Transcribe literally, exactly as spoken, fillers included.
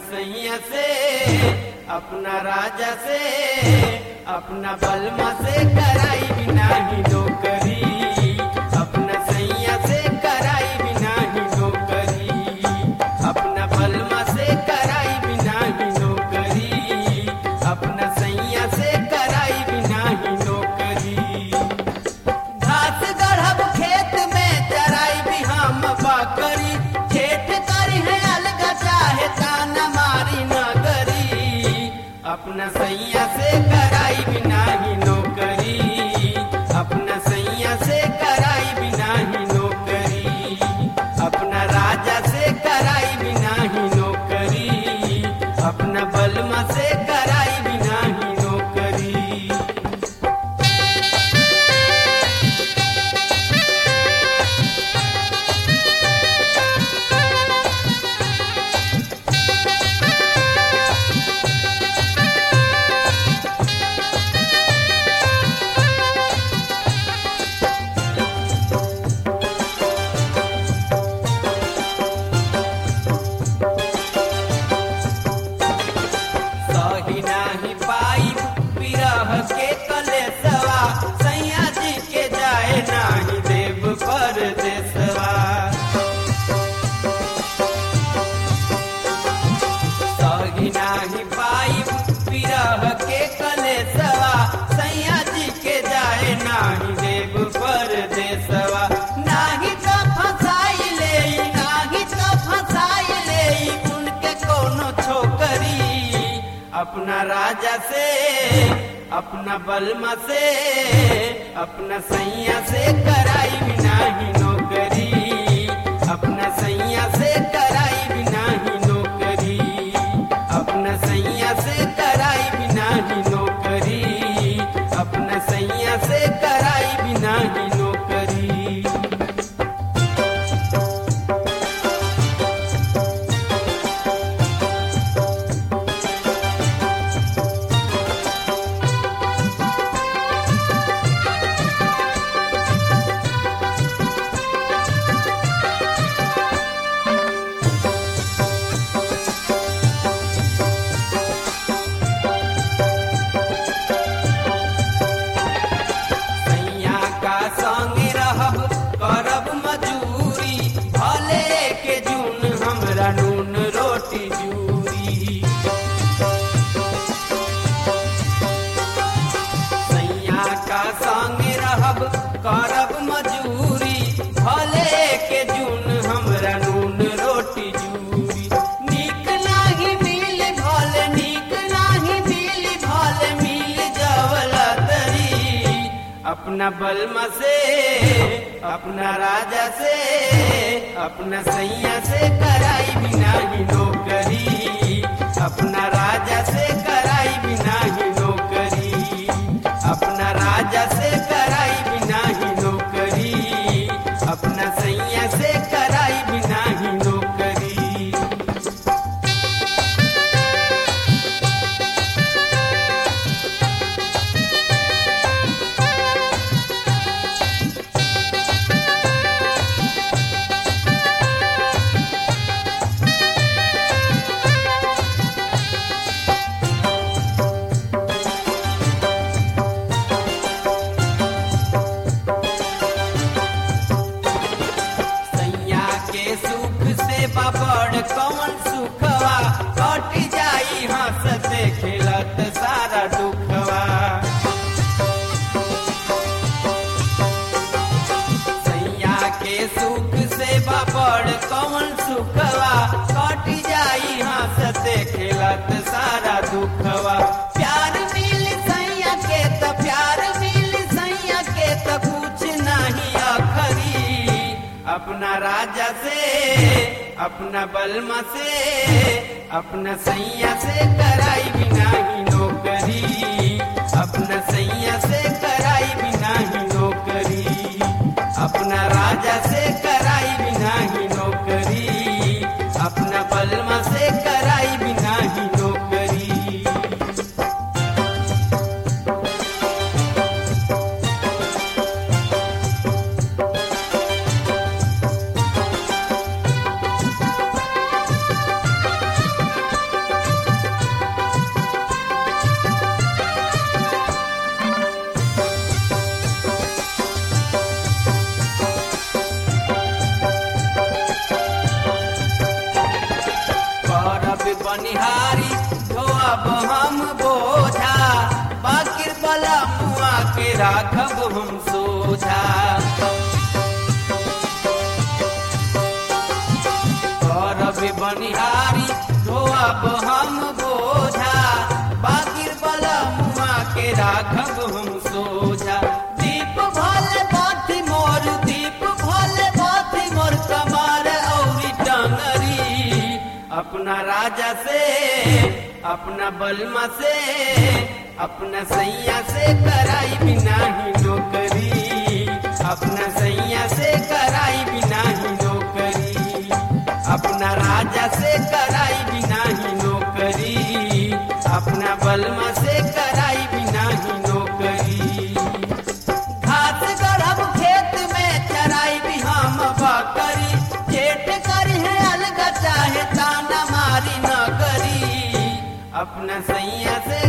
सैया से अपना राजा से अपना बलमा से कराई बिना ही नौकरी, अपना सैया से कराई बिना ही नौकरी, अपना बलमा से कराई बिना ही नौकरी, अपना सैया से कराई बिना ही नौकरी। घास गढ़ब खेत में चराई भी हम बाकरी, खेत करी है अलग चाहे ताना मारी न करी, अपना सैया से कराई बिना ही नौकरी, अपना सैया से कराई बिना ही नौकरी, अपना राजा से कराई बिना ही नौकरी, अपना बलमा से कराई बिना ही नौकरी। सही नाही पाई बिरह के कलेसवा, सैया जी के जाए नाही देव परदेसवा। सही नाही पाई बिरह के कलेसवा, सैया जी के जाए नाही देव परदेसवा। नाही तो फसाई ले, नाही तो फसाई ले उनके कोनो छोकरी, अपना राजा से अपना बलमा से अपना सैया से कराई बिना ही नौकरी, अपना सैया से कराई बिना ही नौकरी, अपना सैया से कराई बिना ही नौकरी, अपना सैया से कराई बिना ही नौकरी। सैया का संग रहब करब मजूरी, भले के जून हमरा नून रोटी जूरी। सैया का संग रहब करब मजूरी, भले के जून हमरा नून रोटी जूरी। नीक नाही मिल भले, नीक नाही मिल भले मिल जवला तरी, अपना बलमा से अपना राजा से अपना सैया से कराई बिना ही नौकरी, अपना राजा से कराई बिना ही नौकरी, अपना राजा से कराई बिना ही नौकरी, अपना सैया से कराई बिना ही नौकरी। सैया के सुख से बाबड़ कौन सुखवा, कट जाई हंसते खेलत सारा दुखवा। सैया के सुख से बाबड़ कौन सुखवा, कट जाई हंसते खेलत सारा दुखवा। प्यार मिल सैया के तो प्यार मिल सैया के तो कुछ नहीं अखरी, अपना राजा से अपना बलमा से अपना सैया से कराई बिना ही नौकरी, अपना सैया से कराई बिना ही नौकरी, अपना राजा से कराई बिना ही नौकरी, अपना बलमा से कराई बिना ही नौकरी। बनिहारी ढोअब हम बोझा बाकिर बला मुआ के राखब हम सोझा करब बनिहारी ढोअब हम बोझा बाकिर बला मुआ के राखब हम सोझा दीप भले बाती मोर दीप भले बाती मोर कमर औरी टंगरी अपना राजा से अपना बलमा से अपना सैया से कराई बिना ही नौकरी अपना सैया से कराई बिना ही नौकरी अपना राजा से कराई बिना ही नौकरी अपना बलमा से कराई बिना ही नौकरी घास गढ़ब खेत में चराई भी हम बकरी जेठ करी है अलग चाहे ताना मारी न करी अपना सैया से